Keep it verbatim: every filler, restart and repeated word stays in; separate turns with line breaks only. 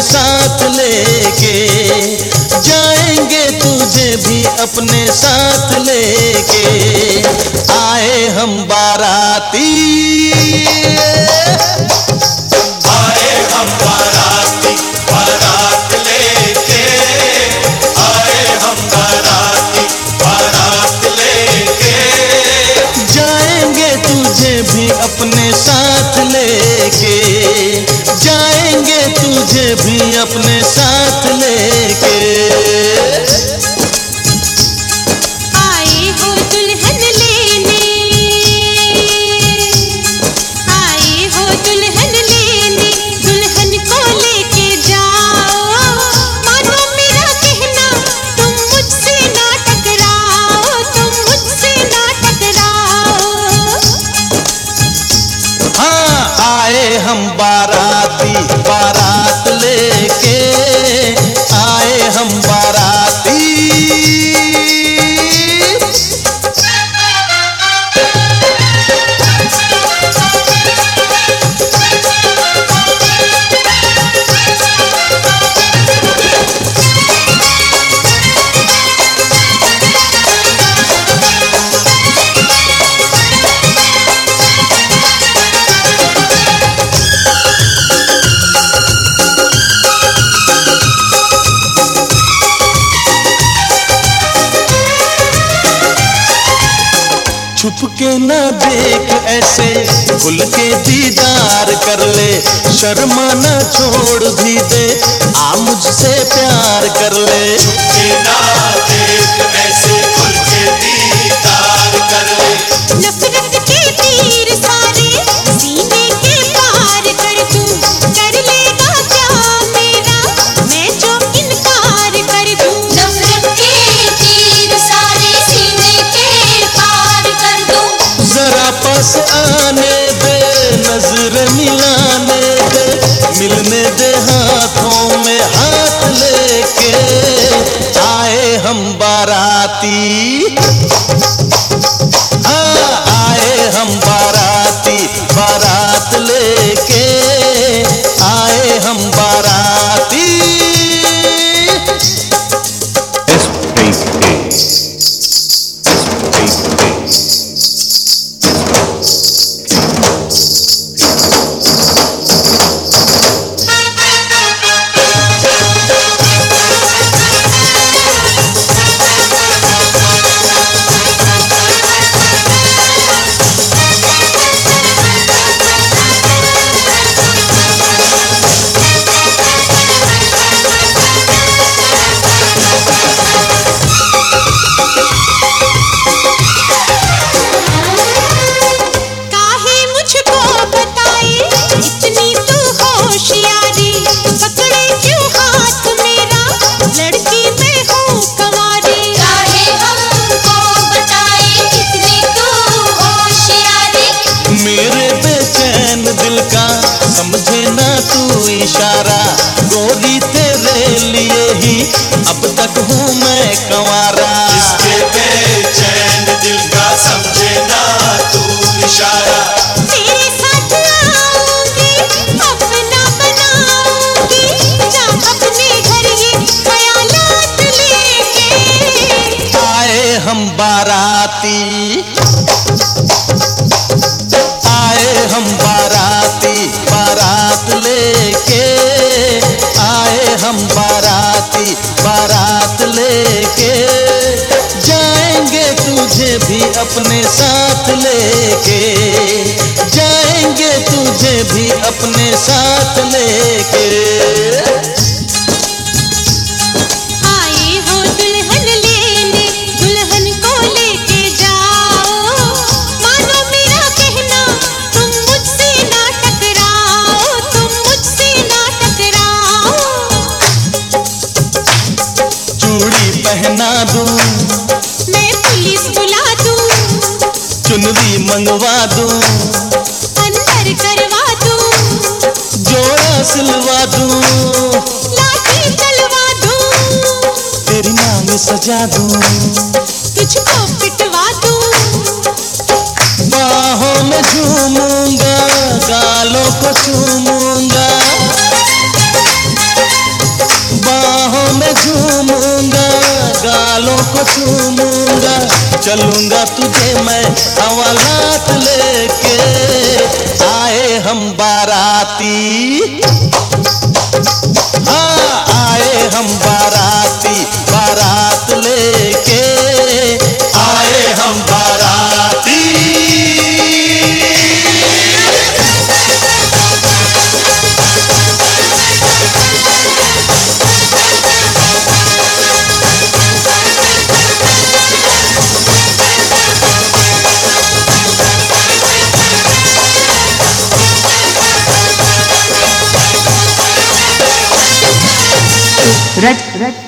साथ लेके, जाएंगे तुझे भी अपने साथ लेके। आए हम बाराती,
आए हम बाराती, बारात लेके, आए हम बाराती, बारात लेके।
जाएंगे तुझे भी अपने साथ लेके, जाएंगे तुझे भी अपने साथ लेके।
आए हो दुल्हन लेने, आए हो दुल्हन लेने, दुल्हन को लेके जाओ। मानो मेरा कहना, तुम मुझसे ना टकराओ, तुम मुझसे ना टकराओ।
हाँ आए हम बाराती, बारात लेके, आए हम बाराती। छुप के ना देख ऐसे, खुल के दीदार कर ले। शर्मा ना छोड़ भी दे, आ मुझसे प्यार कर ले।
के ना देख ऐसे, खुल के दीदार कर ले।
नफरत के तीर सारे सीने के पार कर दूं, कर लेगा क्या मेरा मैं जो इनकार कर दूं। नफरत के तीर सारे सीने के पार कर दूं।
जरा पास आने दे, नजर मिलाने दे, मिलने दे हाथों में हाथ लेके। आए हम बाराती, हाँ आए हम बाराती, बारात लेके, आए हम बाराती।
काहे मुझको बताए इतनी तू होशियारी, पकड़े क्यों हाथ मेरा, लड़की मैं हूँ कंवारी। काहे हमको बताए इतनी तू होशियारी।
मेरे बेचैन दिल का समझे ना तू इशारा, गोरी तेरे लिए ही अब तक हूँ मैं कंवारा।
इसके बेचैन दिल का समझे ना तू इशारा।
तेरे साथ आऊंगी, अपना बनाऊंगी, जा अपने घर ये ख्यालात लेके।
आए हम बाराती, आए हम बाराती, बारात लेके, आए हम बाराती, बारात लेके। जाएंगे तुझे भी अपने साथ लेके, जाएंगे तुझे भी अपने साथ लेके।
आए हो दुल्हन लेने, दुल्हन को लेके जाओ। मानो मेरा कहना, तुम मुझसे ना टकराओ, तुम मुझसे ना टकराओ।
चूड़ी पहना दूं,
मैं पुलिस बुला दूं,
चुनरी मंगवा दूं,
अंदर करवा दूं,
जोड़ा सिलवा दूं,
लाठी चलवा दूं,
तेरी मांग सजा दूं,
तुझको पिटवा दूं।
बाहों में झूमूंगा, गालों को चूमूंगा, चलूंगा तुझे मैं हवालात लेके, आए हम बाराती, हाँ आए हम बाराती, बारात लेके
आए हम बाराती।
रच रच